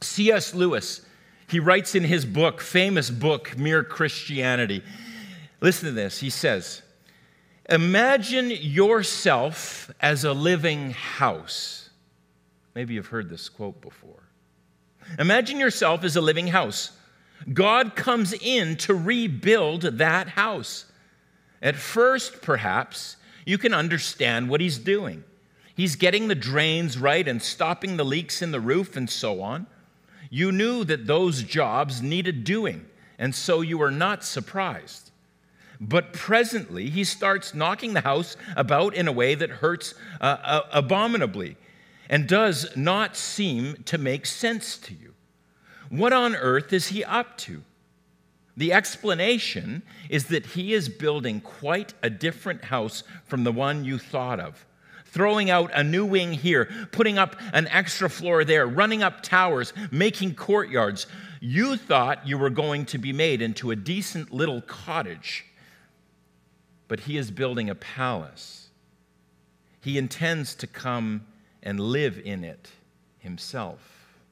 C.S. Lewis, he writes in his book, famous book, Mere Christianity. Listen to this. He says, imagine yourself as a living house. Maybe you've heard this quote before. Imagine yourself as a living house. God comes in to rebuild that house. At first, perhaps, you can understand what he's doing. He's getting the drains right and stopping the leaks in the roof and so on. You knew that those jobs needed doing, and so you were not surprised. But presently, he starts knocking the house about in a way that hurts abominably and does not seem to make sense to you. What on earth is he up to? The explanation is that he is building quite a different house from the one you thought of. Throwing out a new wing here, putting up an extra floor there, running up towers, making courtyards. You thought you were going to be made into a decent little cottage, but he is building a palace. He intends to come and live in it himself.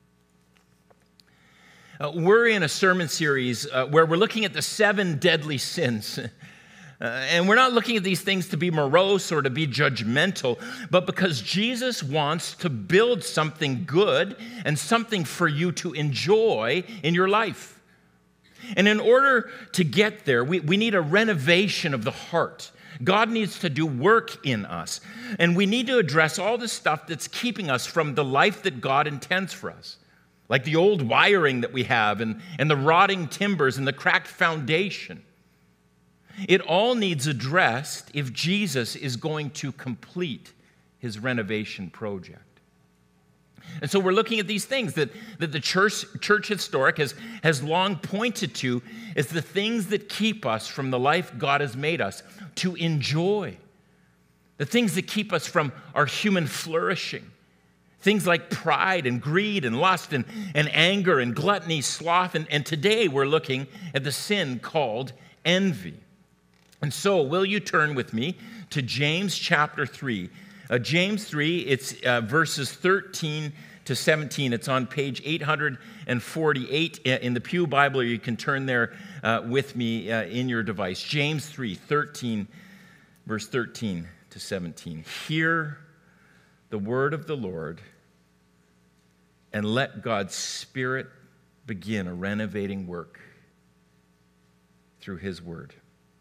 We're in a sermon series where we're looking at the 7 deadly sins. And we're not looking at these things to be morose or to be judgmental, but because Jesus wants to build something good and something for you to enjoy in your life. And in order to get there, we need a renovation of the heart. God needs to do work in us. And we need to address all the stuff that's keeping us from the life that God intends for us. Like the old wiring that we have and the rotting timbers and the cracked foundation. It all needs addressed if Jesus is going to complete his renovation project. And so we're looking at these things that the church historic has long pointed to as the things that keep us from the life God has made us to enjoy. The things that keep us from our human flourishing. Things like pride and greed and lust and anger and gluttony, sloth. And today we're looking at the sin called envy. And so, will you turn with me to James chapter 3? James 3, it's verses 13 to 17. It's on page 848 in the Pew Bible, or you can turn there with me in your device. James 3, verse 13 to 17. Hear the word of the Lord, and let God's Spirit begin a renovating work through his word.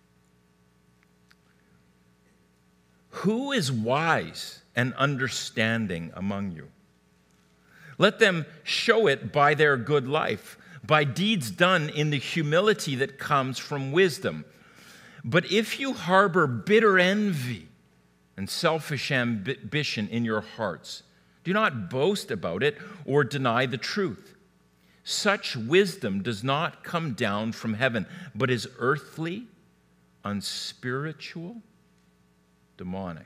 Who is wise and understanding among you? Let them show it by their good life, by deeds done in the humility that comes from wisdom. But if you harbor bitter envy and selfish ambition in your hearts, do not boast about it or deny the truth. Such wisdom does not come down from heaven, but is earthly, unspiritual, demonic.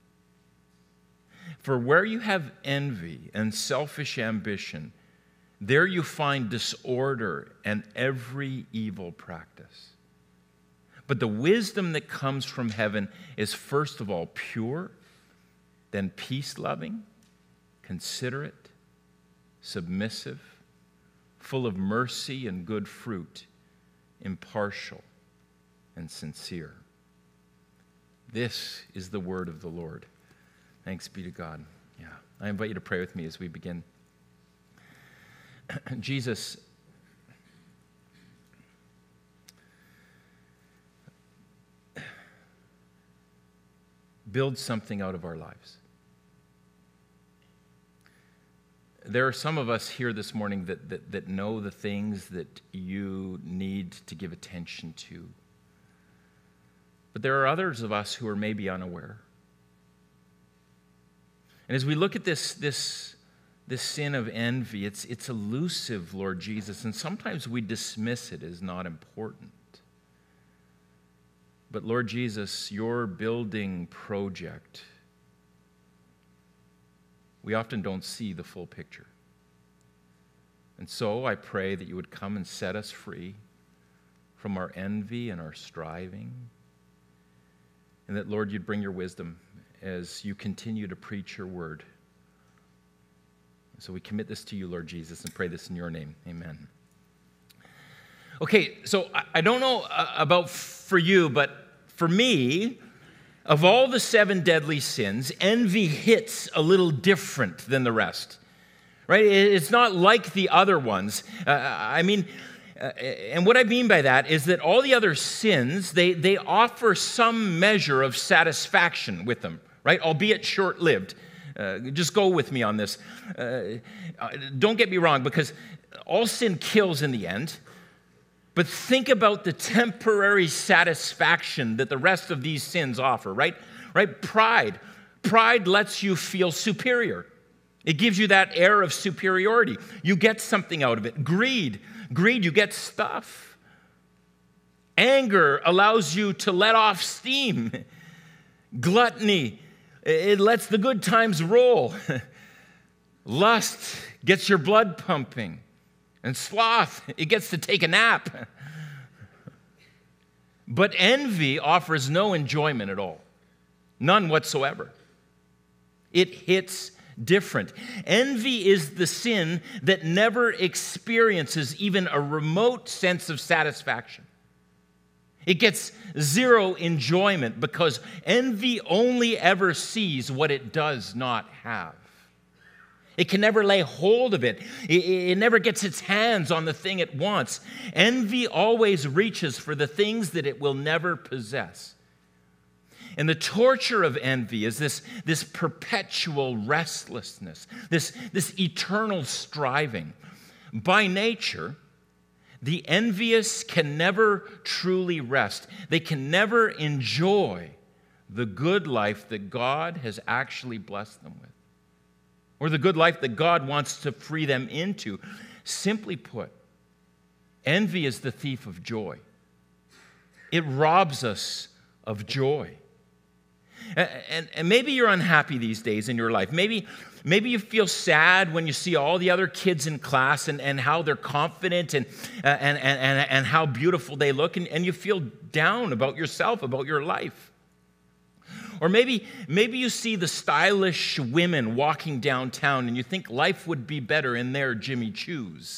For where you have envy and selfish ambition, there you find disorder and every evil practice. But the wisdom that comes from heaven is first of all pure, then peace-loving, considerate, submissive, full of mercy and good fruit, impartial and sincere. This is the word of the Lord. Thanks be to God. Yeah, I invite you to pray with me as we begin. Jesus, build something out of our lives. There are some of us here this morning that know the things that you need to give attention to. But there are others of us who are maybe unaware. And as we look at this sin of envy, it's elusive, Lord Jesus, and sometimes we dismiss it as not important. But Lord Jesus, your building project, we often don't see the full picture. And so I pray that you would come and set us free from our envy and our striving. And that, Lord, you'd bring your wisdom as you continue to preach your word. So we commit this to you, Lord Jesus, and pray this in your name. Amen. Okay, so I don't know about for you, but for me, of all the 7 deadly sins, envy hits a little different than the rest, right? It's not like the other ones. And what I mean by that is that all the other sins, they offer some measure of satisfaction with them, right? Albeit short-lived. Just go with me on this. Don't get me wrong, because all sin kills in the end. But think about the temporary satisfaction that the rest of these sins offer, right? Pride. Pride lets you feel superior. It gives you that air of superiority. You get something out of it. Greed, you get stuff. Anger allows you to let off steam. Gluttony, it lets the good times roll. Lust gets your blood pumping. And sloth, it gets to take a nap. But envy offers no enjoyment at all. None whatsoever. It hits different. Envy is the sin that never experiences even a remote sense of satisfaction. It gets zero enjoyment because envy only ever sees what it does not have. It can never lay hold of it. It never gets its hands on the thing it wants. Envy always reaches for the things that it will never possess. And the torture of envy is this perpetual restlessness, this eternal striving. By nature, the envious can never truly rest. They can never enjoy the good life that God has actually blessed them with, or the good life that God wants to free them into. Simply put, envy is the thief of joy. It robs us of joy. And maybe you're unhappy these days in your life. Maybe you feel sad when you see all the other kids in class and how they're confident and how beautiful they look, and you feel down about yourself, about your life. Or maybe you see the stylish women walking downtown and you think life would be better in their Jimmy Choos.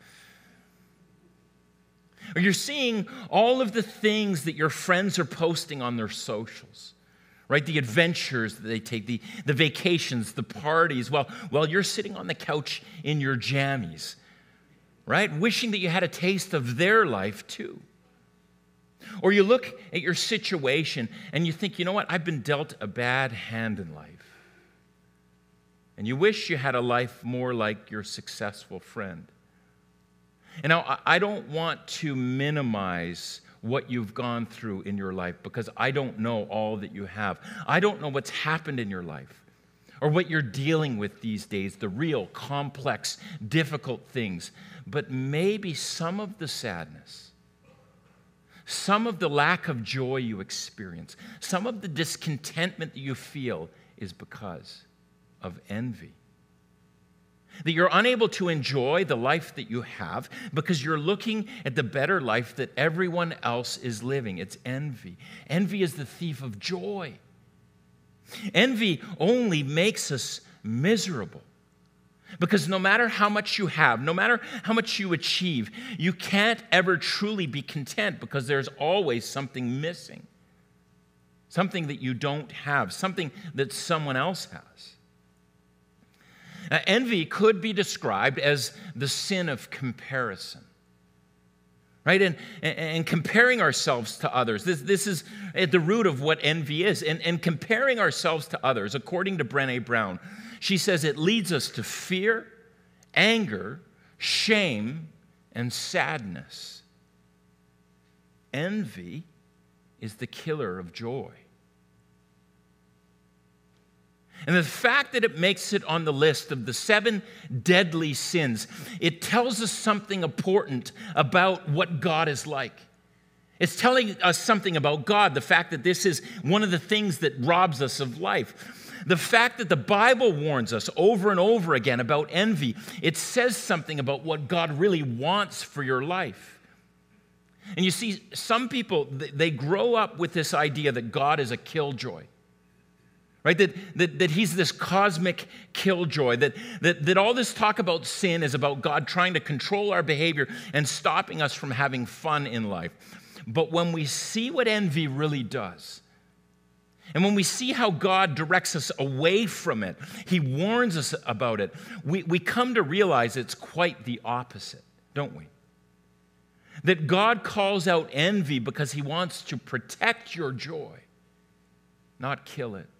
Or you're seeing all of the things that your friends are posting on their socials, right? The adventures that they take, the vacations, the parties, while you're sitting on the couch in your jammies, right? Wishing that you had a taste of their life too. Or you look at your situation and you think, you know what, I've been dealt a bad hand in life. And you wish you had a life more like your successful friend. And now, I don't want to minimize what you've gone through in your life because I don't know all that you have. I don't know what's happened in your life or what you're dealing with these days, the real, complex, difficult things. But maybe some of the sadness, some of the lack of joy you experience, some of the discontentment that you feel is because of envy. That you're unable to enjoy the life that you have because you're looking at the better life that everyone else is living. It's envy. Envy is the thief of joy. Envy only makes us miserable. Because no matter how much you have, no matter how much you achieve, you can't ever truly be content because there's always something missing. Something that you don't have, something that someone else has. Envy could be described as the sin of comparison. Right? And comparing ourselves to others. This is at the root of what envy is. And comparing ourselves to others, according to Brené Brown, she says it leads us to fear, anger, shame, and sadness. Envy is the killer of joy. And the fact that it makes it on the list of the 7 deadly sins, it tells us something important about what God is like. It's telling us something about God, the fact that this is one of the things that robs us of life. The fact that the Bible warns us over and over again about envy, it says something about what God really wants for your life. And you see, some people, they grow up with this idea that God is a killjoy. right? That he's this cosmic killjoy, that all this talk about sin is about God trying to control our behavior and stopping us from having fun in life. But when we see what envy really does, and when we see how God directs us away from it, he warns us about it, we come to realize it's quite the opposite, don't we? That God calls out envy because he wants to protect your joy, not kill it.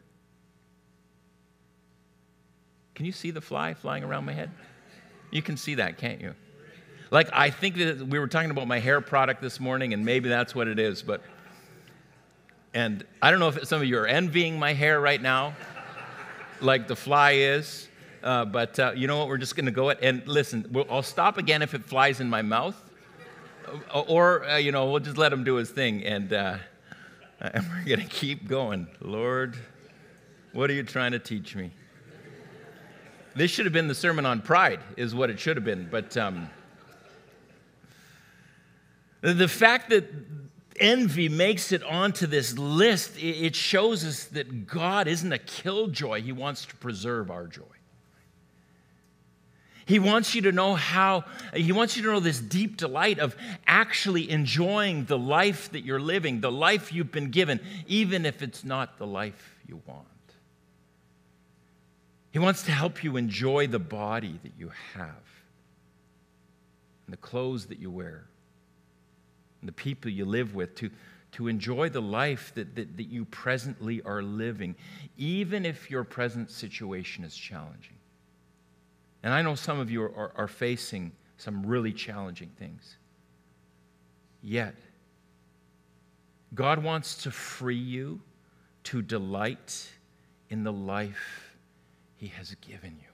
Can you see the fly flying around my head? You can see that, can't you? Like, I think that we were talking about my hair product this morning, and maybe that's what it is, and I don't know if some of you are envying my hair right now, like the fly is, but you know what, we're just going to go and listen, I'll stop again if it flies in my mouth, or we'll just let him do his thing, and we're going to keep going. Lord, what are you trying to teach me? This should have been the sermon on pride, is what it should have been. But the fact that envy makes it onto this list, it shows us that God isn't a killjoy. He wants to preserve our joy. He wants you to know this deep delight of actually enjoying the life that you're living, the life you've been given, even if it's not the life you want. He wants to help you enjoy the body that you have, and the clothes that you wear, and the people you live with, to enjoy the life that you presently are living, even if your present situation is challenging. And I know some of you are facing some really challenging things. Yet, God wants to free you to delight in the life he has given you.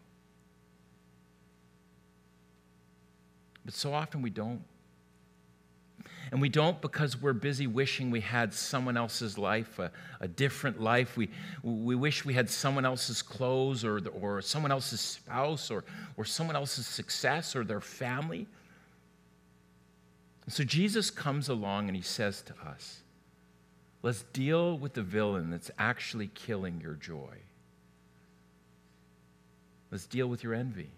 But so often we don't. And we don't because we're busy wishing we had someone else's life, a different life. We wish we had someone else's clothes or someone else's spouse or someone else's success or their family. And so Jesus comes along and he says to us, let's deal with the villain that's actually killing your joy. Let's deal with your envy.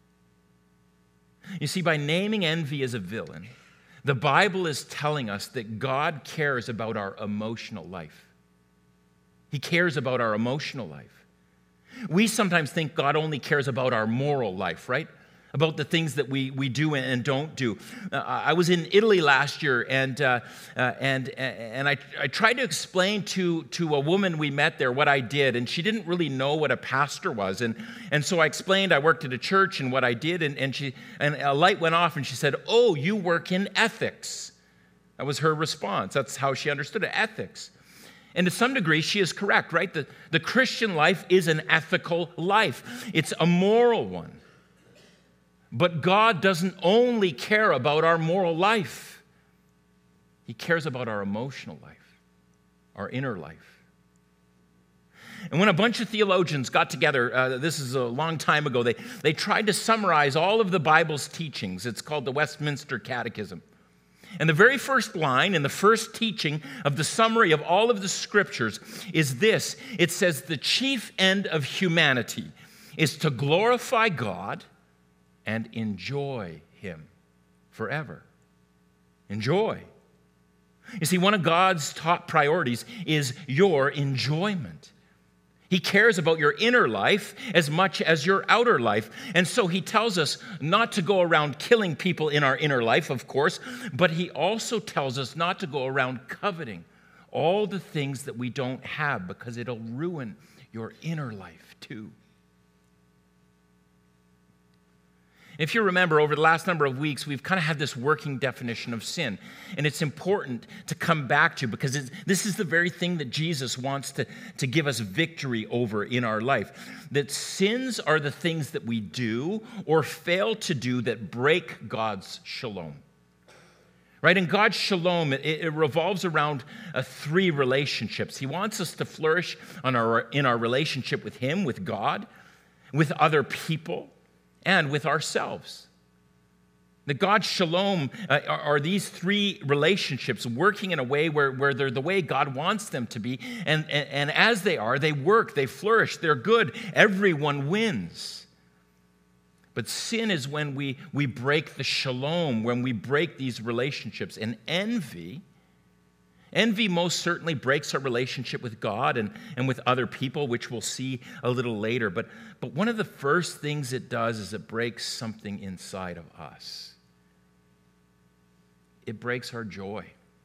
You see, by naming envy as a villain, the Bible is telling us that God cares about our emotional life. He cares about our emotional life. We sometimes think God only cares about our moral life, right? About the things that we do and don't do. I was in Italy last year, and I tried to explain to a woman we met there what I did, and she didn't really know what a pastor was, and so I explained I worked at a church and what I did, and a light went off, and she said, "Oh, you work in ethics." That was her response. That's how she understood it, ethics. And to some degree, she is correct, right? The Christian life is an ethical life. It's a moral one. But God doesn't only care about our moral life. He cares about our emotional life, our inner life. And when a bunch of theologians got together, this is a long time ago, they tried to summarize all of the Bible's teachings. It's called the Westminster Catechism. And the very first line in the first teaching of the summary of all of the scriptures is this. It says, the chief end of humanity is to glorify God and enjoy him forever. Enjoy. You see, one of God's top priorities is your enjoyment. He cares about your inner life as much as your outer life. And so he tells us not to go around killing people in our inner life, of course, but he also tells us not to go around coveting all the things that we don't have, because it'll ruin your inner life too. If you remember, over the last number of weeks, we've kind of had this working definition of sin. And it's important to come back to, because this is the very thing that Jesus wants to give us victory over in our life. That sins are the things that we do or fail to do that break God's shalom. Right? And God's shalom, it revolves around three relationships. He wants us to flourish in our relationship with him, with God, with other people, and with ourselves. That God's shalom are these three relationships working in a way where they're the way God wants them to be. And as they are, they work, they flourish, they're good. Everyone wins. But sin is when we break the shalom, when we break these relationships. And envy most certainly breaks our relationship with God and with other people, which we'll see a little later. But one of the first things it does is it breaks something inside of us. It breaks our joy.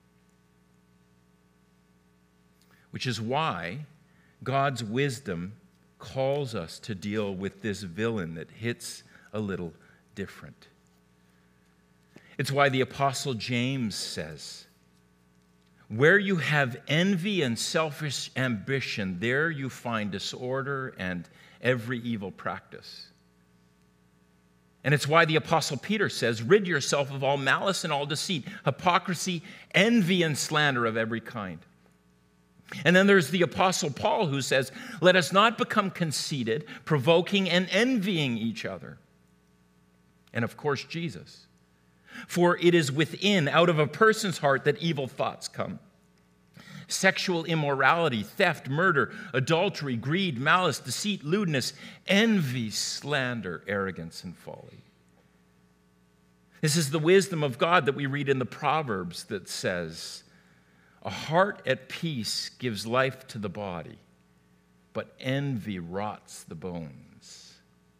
Which is why God's wisdom calls us to deal with this villain that hits a little different. It's why the Apostle James says, where you have envy and selfish ambition, there you find disorder and every evil practice. And it's why the Apostle Peter says, rid yourself of all malice and all deceit, hypocrisy, envy, and slander of every kind. And then there's the Apostle Paul who says, let us not become conceited, provoking and envying each other. And of course, Jesus. For it is within, out of a person's heart, that evil thoughts come. Sexual immorality, theft, murder, adultery, greed, malice, deceit, lewdness, envy, slander, arrogance, and folly. This is the wisdom of God that we read in the Proverbs that says, a heart at peace gives life to the body, but envy rots the bones.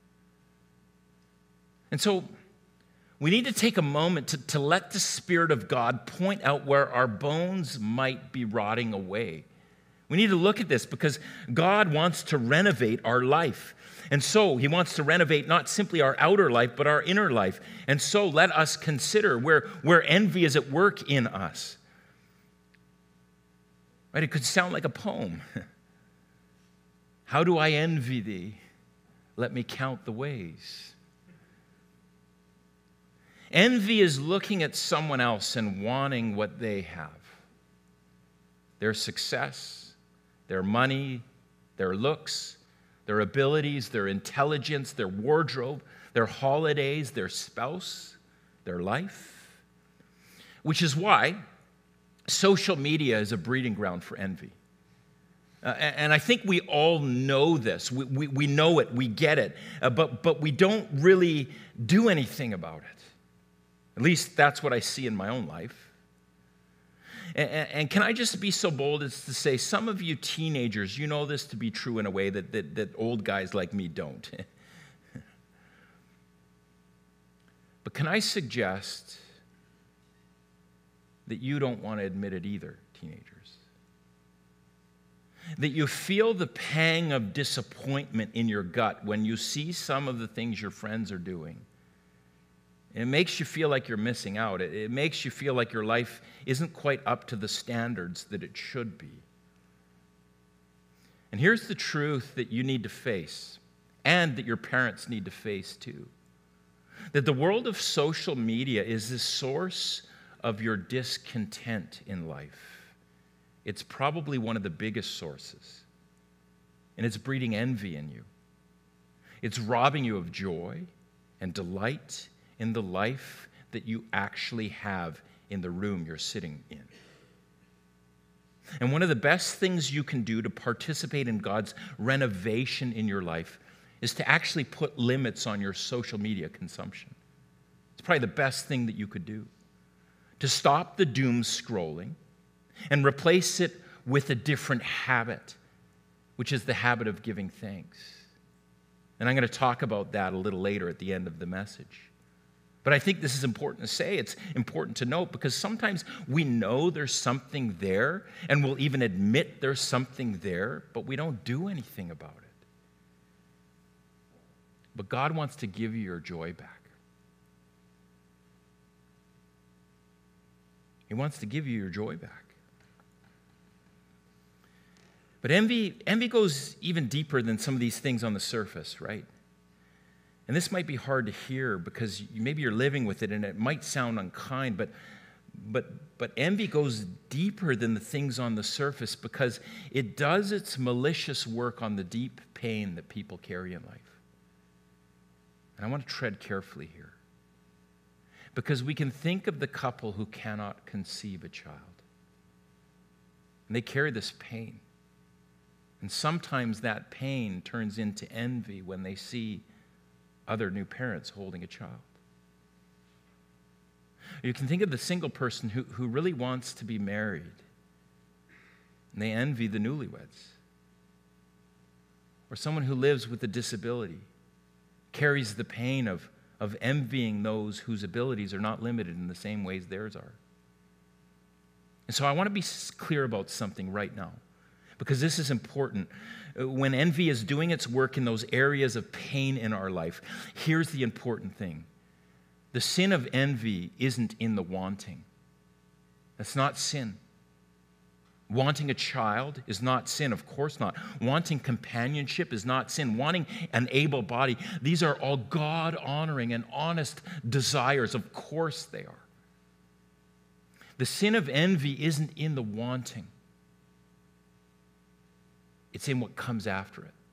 And so we need to take a moment to let the Spirit of God point out where our bones might be rotting away. We need to look at this because God wants to renovate our life. And so he wants to renovate not simply our outer life, but our inner life. And so let us consider where envy is at work in us. Right? It could sound like a poem. How do I envy thee? Let me count the ways. Envy is looking at someone else and wanting what they have. Their success, their money, their looks, their abilities, their intelligence, their wardrobe, their holidays, their spouse, their life. Which is why social media is a breeding ground for envy. And I think we all know this. We know it, we get it, but we don't really do anything about it. At least that's what I see in my own life. And can I just be so bold as to say, some of you teenagers, you know this to be true in a way that old guys like me don't. But can I suggest that you don't want to admit it either, teenagers? That you feel the pang of disappointment in your gut when you see some of the things your friends are doing. It makes you feel like you're missing out. It makes you feel like your life isn't quite up to the standards that it should be. And here's the truth that you need to face, and that your parents need to face too. That the world of social media is the source of your discontent in life. It's probably one of the biggest sources. And it's breeding envy in you. It's robbing you of joy and delight in the life that you actually have in the room you're sitting in. And one of the best things you can do to participate in God's renovation in your life is to actually put limits on your social media consumption. It's probably the best thing that you could do. To stop the doom scrolling and replace it with a different habit, which is the habit of giving thanks. And I'm going to talk about that a little later at the end of the message. But I think this is important to say. It's important to note because sometimes we know there's something there and we'll even admit there's something there, but we don't do anything about it. But God wants to give you your joy back. He wants to give you your joy back. But envy goes even deeper than some of these things on the surface, right? And this might be hard to hear because maybe you're living with it and it might sound unkind, but envy goes deeper than the things on the surface because it does its malicious work on the deep pain that people carry in life. And I want to tread carefully here. Because we can think of the couple who cannot conceive a child. And they carry this pain. And sometimes that pain turns into envy when they see other new parents holding a child. You can think of the single person who really wants to be married, and they envy the newlyweds. Or someone who lives with a disability carries the pain of envying those whose abilities are not limited in the same ways theirs are. And so I want to be clear about something right now, because this is important. When envy is doing its work in those areas of pain in our life, here's the important thing. The sin of envy isn't in the wanting. That's not sin. Wanting a child is not sin, of course not. Wanting companionship is not sin. Wanting an able body, these are all God-honoring and honest desires. Of course they are. The sin of envy isn't in the wanting. It's in what comes after it.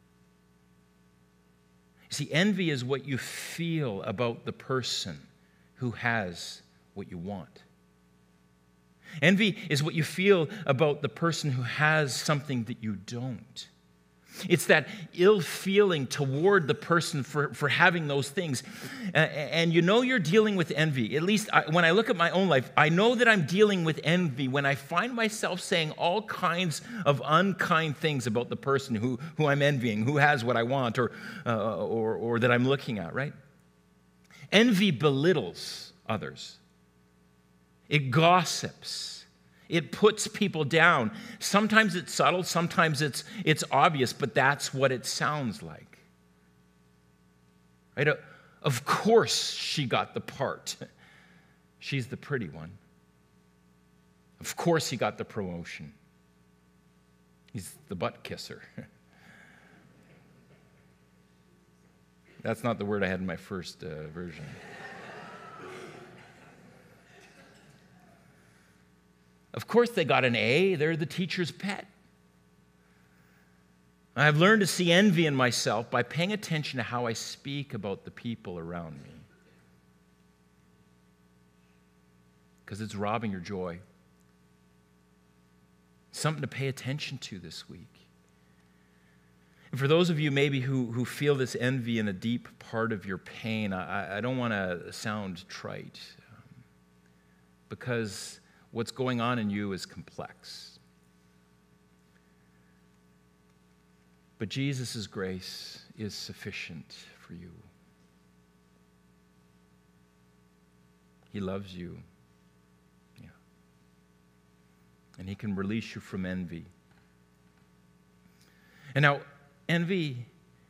You see, envy is what you feel about the person who has what you want. Envy is what you feel about the person who has something that you don't. It's that ill feeling toward the person for having those things. And you know you're dealing with envy. At least when I look at my own life, I know that I'm dealing with envy when I find myself saying all kinds of unkind things about the person who I'm envying, who has what I want or that I'm looking at, right? Envy belittles others. It gossips. It puts people down. Sometimes it's subtle, sometimes it's obvious, but that's what it sounds like. Right? Of course she got the part. She's the pretty one. Of course he got the promotion. He's the butt kisser. That's not the word I had in my first version. Of course they got an A. They're the teacher's pet. I've learned to see envy in myself by paying attention to how I speak about the people around me. Because it's robbing your joy. Something to pay attention to this week. And for those of you maybe who feel this envy in a deep part of your pain, I don't want to sound trite. Because what's going on in you is complex. But Jesus' grace is sufficient for you. He loves you. Yeah. And he can release you from envy. And now, envy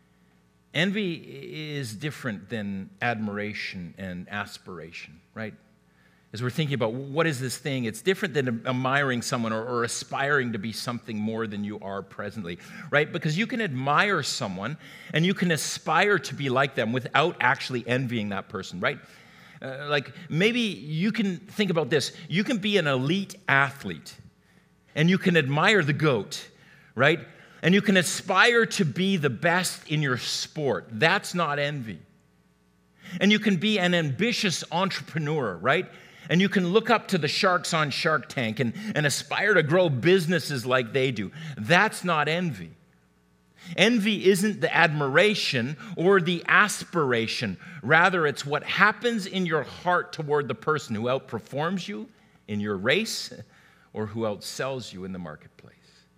is different than admiration and aspiration, right? As we're thinking about what is this thing, it's different than admiring someone or aspiring to be something more than you are presently, right? Because you can admire someone and you can aspire to be like them without actually envying that person, right? Like maybe you can think about this. You can be an elite athlete and you can admire the GOAT, right? And you can aspire to be the best in your sport. That's not envy. And you can be an ambitious entrepreneur, right? And you can look up to the sharks on Shark Tank and aspire to grow businesses like they do. That's not envy. Envy isn't the admiration or the aspiration. Rather, it's what happens in your heart toward the person who outperforms you in your race or who outsells you in the marketplace.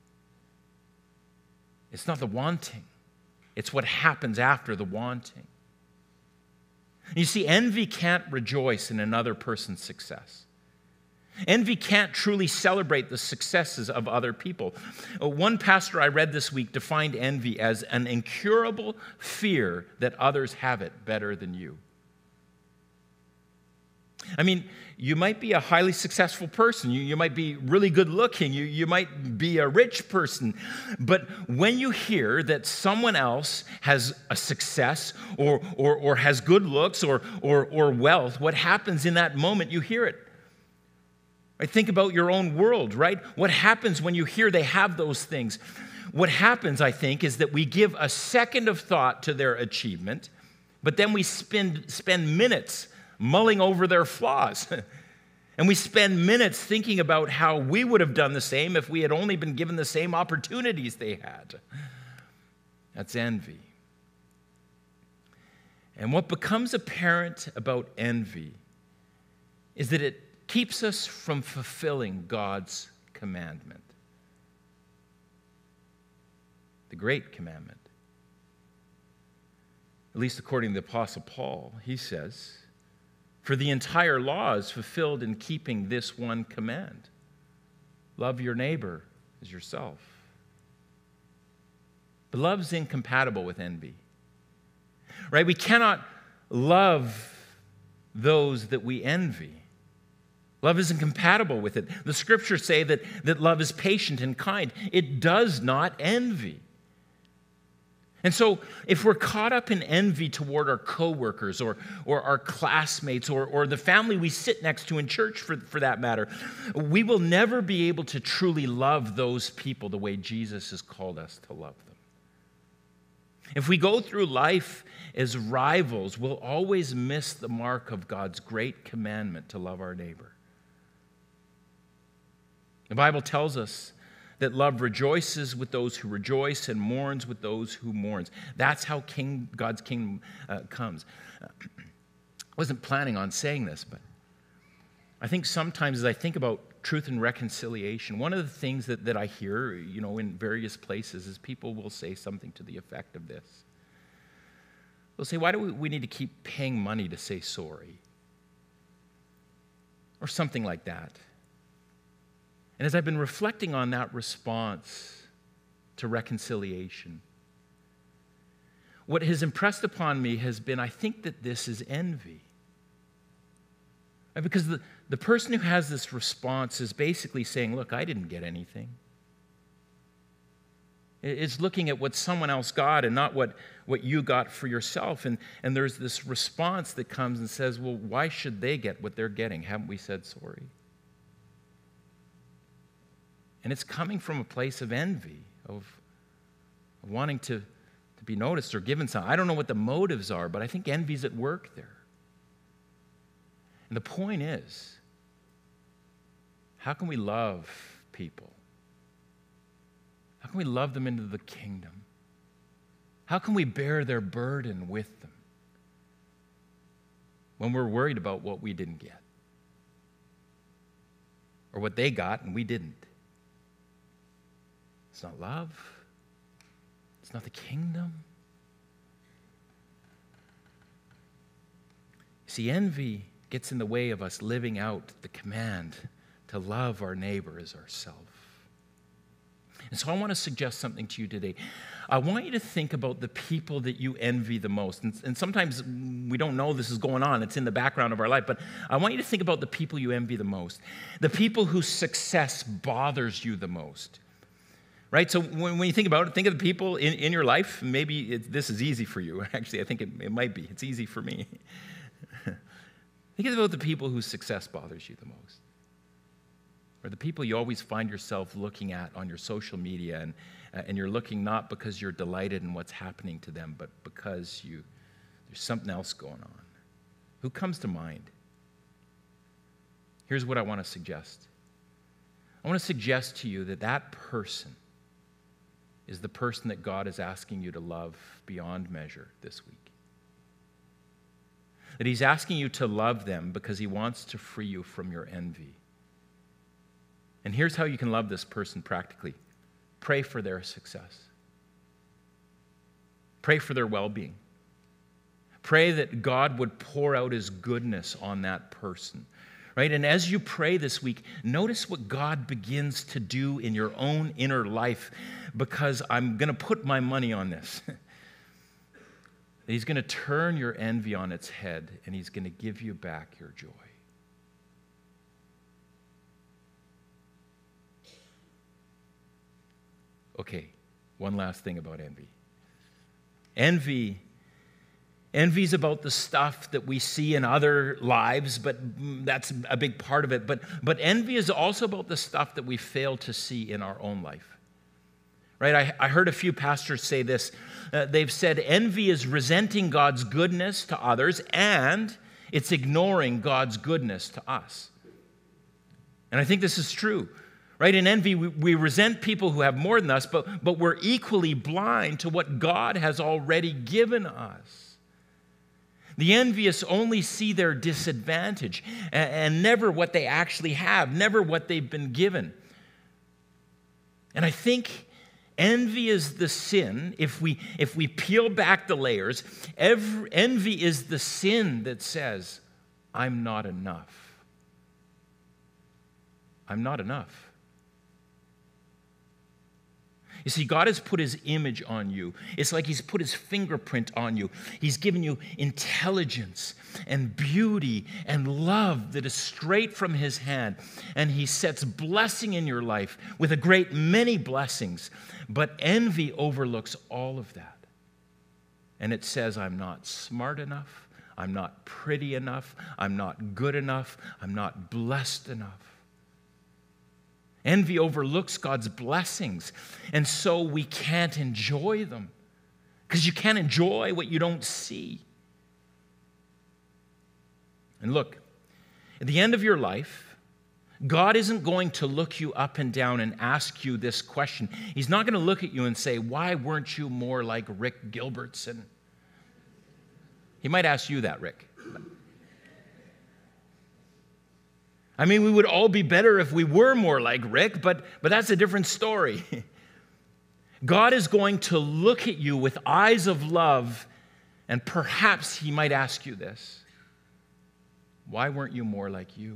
It's not the wanting. It's what happens after the wanting. You see, envy can't rejoice in another person's success. Envy can't truly celebrate the successes of other people. One pastor I read this week defined envy as an incurable fear that others have it better than you. I mean, you might be a highly successful person. You might be really good looking. You might be a rich person. But when you hear that someone else has a success or has good looks or wealth, what happens in that moment? You hear it. Right? Think about your own world, right? What happens when you hear they have those things? What happens, I think, is that we give a second of thought to their achievement, but then we spend minutes mulling over their flaws. And we spend minutes thinking about how we would have done the same if we had only been given the same opportunities they had. That's envy. And what becomes apparent about envy is that it keeps us from fulfilling God's commandment, the great commandment. At least according to the Apostle Paul, he says, "For the entire law is fulfilled in keeping this one command: love your neighbor as yourself." But love's incompatible with envy. Right? We cannot love those that we envy. Love isn't compatible with it. The scriptures say that love is patient and kind. It does not envy. And so if we're caught up in envy toward our coworkers or our classmates or the family we sit next to in church for that matter, we will never be able to truly love those people the way Jesus has called us to love them. If we go through life as rivals, we'll always miss the mark of God's great commandment to love our neighbor. The Bible tells us that love rejoices with those who rejoice and mourns with those who mourns. That's how God's kingdom comes. I wasn't planning on saying this, but I think sometimes as I think about truth and reconciliation, one of the things that I hear, in various places is people will say something to the effect of this. They'll say, "Why do we need to keep paying money to say sorry?" Or something like that. And as I've been reflecting on that response to reconciliation, what has impressed upon me has been, I think that this is envy. Because the person who has this response is basically saying, "Look, I didn't get anything." It's looking at what someone else got and not what you got for yourself. And there's this response that comes and says, "Well, why should they get what they're getting? Haven't we said sorry?" And it's coming from a place of envy, of wanting to be noticed or given something. I don't know what the motives are, but I think envy's at work there. And the point is, how can we love people? How can we love them into the kingdom? How can we bear their burden with them when we're worried about what we didn't get? Or what they got and we didn't? It's not love. It's not the kingdom. See, envy gets in the way of us living out the command to love our neighbor as ourselves. And so I want to suggest something to you today. I want you to think about the people that you envy the most. And sometimes we don't know this is going on. It's in the background of our life. But I want you to think about the people you envy the most. The people whose success bothers you the most. Right? So when you think about it, think of the people in your life. Maybe this is easy for you. Actually, I think it might be. It's easy for me. Think about the people whose success bothers you the most. Or the people you always find yourself looking at on your social media, and you're looking not because you're delighted in what's happening to them, but because there's something else going on. Who comes to mind? Here's what I want to suggest. I want to suggest to you that person is the person that God is asking you to love beyond measure this week. That He's asking you to love them because He wants to free you from your envy. And here's how you can love this person practically. Pray for their success. Pray for their well-being. Pray that God would pour out His goodness on that person. Right? And as you pray this week, notice what God begins to do in your own inner life, because I'm going to put my money on this. He's going to turn your envy on its head, and He's going to give you back your joy. Okay, one last thing about envy. Envy's about the stuff that we see in other lives, but that's a big part of it. But envy is also about the stuff that we fail to see in our own life. Right? I heard a few pastors say this. They've said envy is resenting God's goodness to others, and It's ignoring God's goodness to us. And I think this is true, right? In envy, we resent people who have more than us, but we're equally blind to what God has already given us. The envious only see their disadvantage and never what they actually have, never what they've been given. And I think envy is the sin, if we peel back the layers, envy is the sin that says, I'm not enough. I'm not enough. You see, God has put his image on you. It's like he's put his fingerprint on you. He's given you intelligence and beauty and love that is straight from his hand. And he sets blessing in your life with a great many blessings. But envy overlooks all of that. And it says, I'm not smart enough. I'm not pretty enough. I'm not good enough. I'm not blessed enough. Envy overlooks God's blessings, and so we can't enjoy them because you can't enjoy what you don't see. And look, at the end of your life, God isn't going to look you up and down and ask you this question. He's not going to look at you and say, why weren't you more like Rick Gilbertson? He might ask you that, Rick. I mean, we would all be better if we were more like Rick, but that's a different story. God is going to look at you with eyes of love, and perhaps he might ask you this. Why weren't you more like you?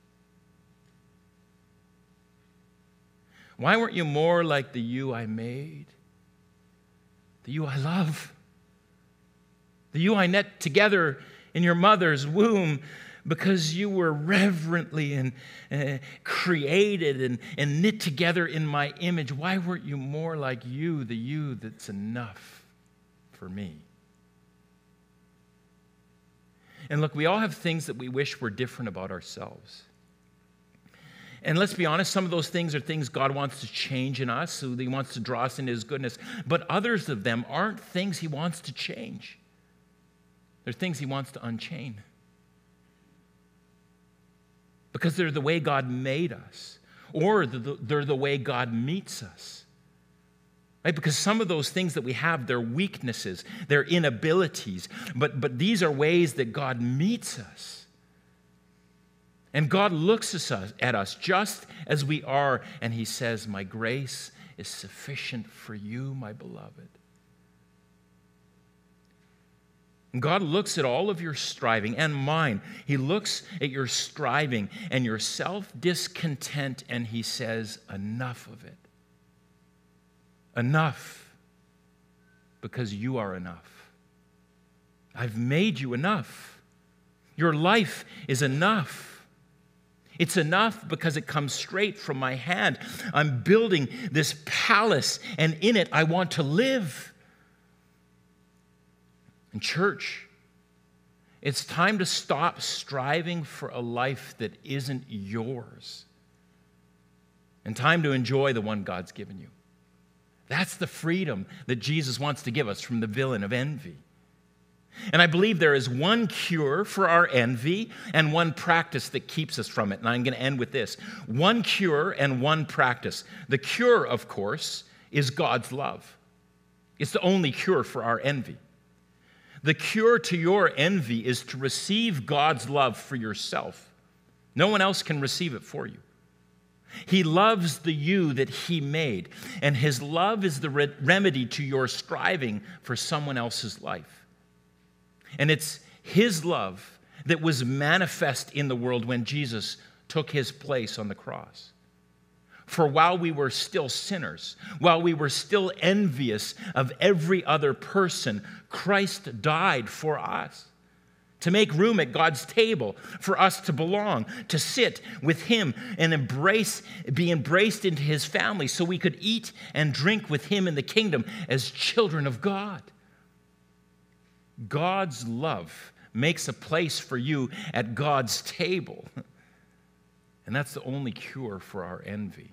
Why weren't you more like the you I made? The you I love? The you I knit together in your mother's womb? Because you were reverently and created and knit together in my image. Why weren't you more like you, the you that's enough for me? And look, we all have things that we wish were different about ourselves. And let's be honest, some of those things are things God wants to change in us, so he wants to draw us into his goodness. But others of them aren't things he wants to change. They're things he wants to unchain. Because they're the way God made us, or they're the way God meets us. Right? Because some of those things that we have, they're weaknesses, they're inabilities, but these are ways that God meets us. And God looks at us just as we are, and he says, my grace is sufficient for you, my beloved. And God looks at all of your striving and mine. He looks at your striving and your self-discontent, and he says, enough of it. Enough, because you are enough. I've made you enough. Your life is enough. It's enough because it comes straight from my hand. I'm building this palace, and in it I want to live. And church, it's time to stop striving for a life that isn't yours, and time to enjoy the one God's given you. That's the freedom that Jesus wants to give us from the villain of envy. And I believe there is one cure for our envy and one practice that keeps us from it. And I'm going to end with this. One cure and one practice. The cure, of course, is God's love. It's the only cure for our envy. The cure to your envy is to receive God's love for yourself. No one else can receive it for you. He loves the you that he made, and his love is the remedy to your striving for someone else's life. And it's his love that was manifest in the world when Jesus took his place on the cross. For while we were still sinners, while we were still envious of every other person, Christ died for us to make room at God's table for us to belong, to sit with him and be embraced into his family so we could eat and drink with him in the kingdom as children of God. God's love makes a place for you at God's table. And that's the only cure for our envy.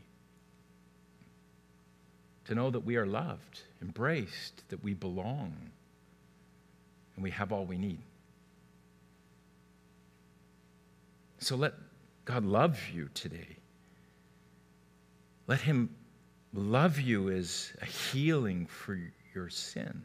To know that we are loved, embraced, that we belong, and we have all we need. So let God love you today. Let him love you as a healing for your sin.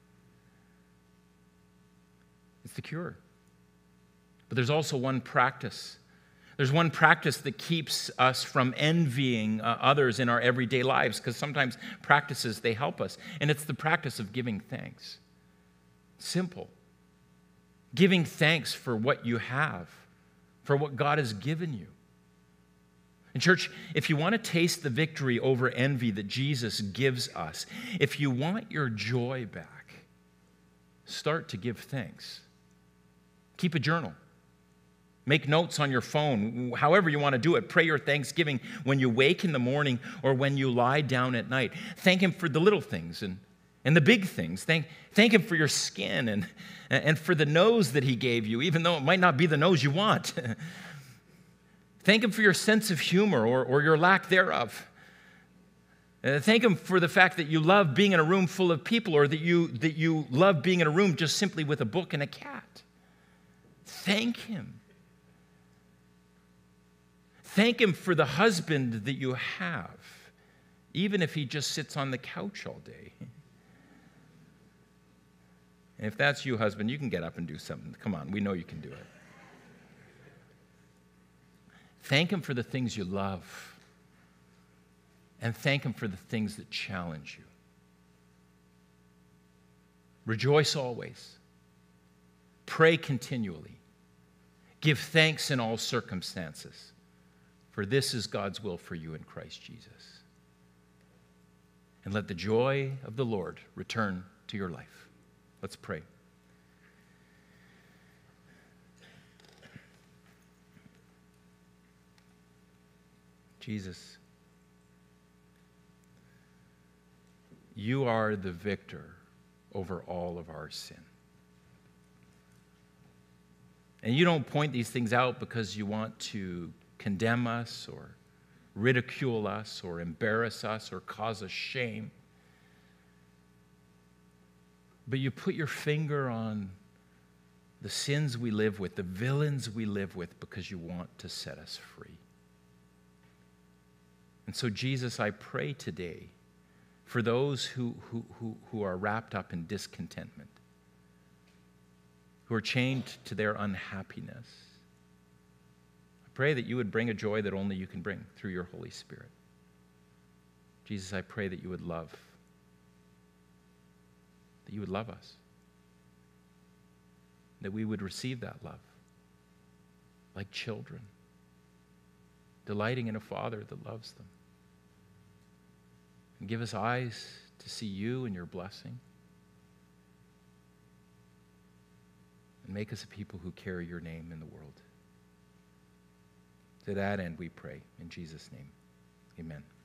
It's the cure. But there's also one practice. There's one practice that keeps us from envying others in our everyday lives, because sometimes practices, they help us. And it's the practice of giving thanks. Simple. Giving thanks for what you have, for what God has given you. And church, if you want to taste the victory over envy that Jesus gives us, if you want your joy back, start to give thanks. Keep a journal. Make notes on your phone, however you want to do it. Pray your thanksgiving when you wake in the morning or when you lie down at night. Thank him for the little things and the big things. Thank him for your skin and for the nose that he gave you, even though it might not be the nose you want. Thank him for your sense of humor or your lack thereof. Thank him for the fact that you love being in a room full of people, or that you love being in a room just simply with a book and a cat. Thank him. Thank him for the husband that you have, even if he just sits on the couch all day. And if that's you, husband, you can get up and do something. Come on, we know you can do it. Thank him for the things you love. And thank him for the things that challenge you. Rejoice always. Pray continually. Give thanks in all circumstances, for this is God's will for you in Christ Jesus. And let the joy of the Lord return to your life. Let's pray. Jesus, you are the victor over all of our sin. And you don't point these things out because you want to condemn us or ridicule us or embarrass us or cause us shame. But you put your finger on the sins we live with, the villains we live with, because you want to set us free. And so, Jesus, I pray today for those who are wrapped up in discontentment, who are chained to their unhappiness. I pray that you would bring a joy that only you can bring through your Holy Spirit. Jesus, I pray that you would love, that you would love us, that we would receive that love like children, delighting in a Father that loves them. And give us eyes to see you and your blessing. And make us a people who carry your name in the world. To that end we pray. In Jesus' name, amen.